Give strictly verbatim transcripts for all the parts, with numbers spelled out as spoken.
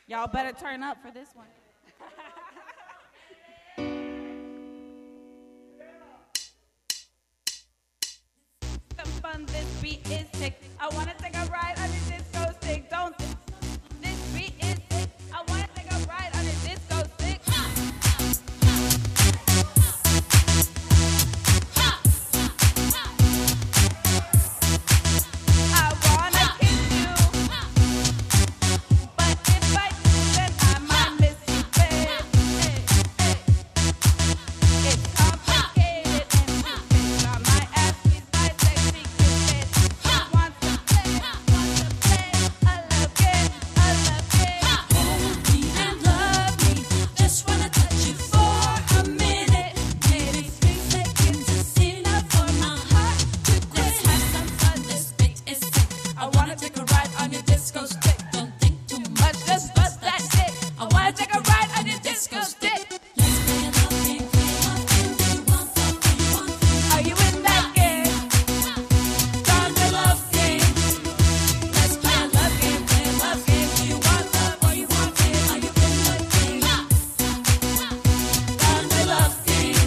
Y'all better turn up for this one. Some fun, this beat is sick. I wanna take a ride on your disco stick. Don't think this beat is sick. I wanna take a ride on your disco stick. I wanna kiss you, but if I do, then I might miss you, babe. Hey, hey. It's complicated and stupid. I might ask me my sexy cupid. Who wants to play? Wants to play a love game, a love game. Hold me and love me. Just wanna touch you for a minute. Maybe three seconds is enough for my heart to quit. Let's have some fun. This beat is sick. I wanna take a ride on your disco stick. Don't think too much, Let's just bust that dick. I wanna take a ride on your disco stick. Let's play a love game, play a love game. Do you want that? Do you want that? Are you in that game? Done the love game. Let's play a love game, play a love game. Do you want love or you want it? Are you in the game? Done the love game.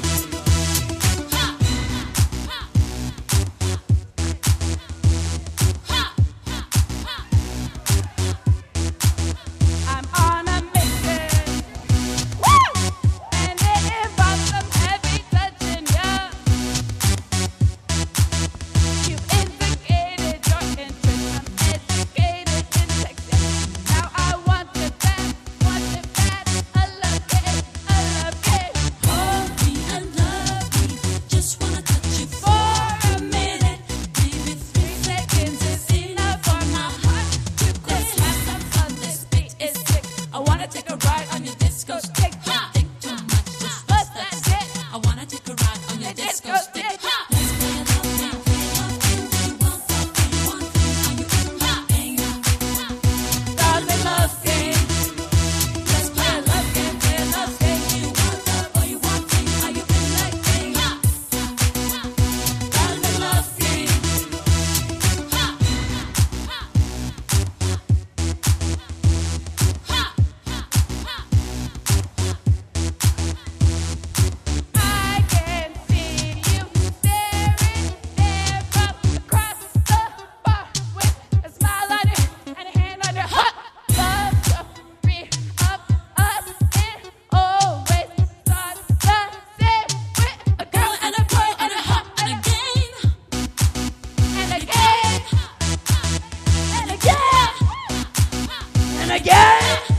I'm on a mission. Woo! And it involves some heavy touching, yeah. You've indicated your interest. I'm educated in Texas. Now I want it bad, want it bad. A love game, a love game. Hold me and love me. Just wanna touch you for a minute. Maybe three seconds is enough for my heart to quit. Let's have some fun. This beat is sick. I wanna take a ride on your disco stick. Don't think too much, just Bust that dick. I wanna take a ride on your disco stick. Let's play a love game, play a love game. Do you want that? Do you want it? Are you in the game? Done the love game. Let's play a love game, play a love game. Do you want love or you want it? Are you in the game? Done the love game. I can see you staring there from across the bar with a smile on your and a hand on your heart. Love the three of us. It always starts the same with a girl And a boy and a hop and a game. and a game and again and again.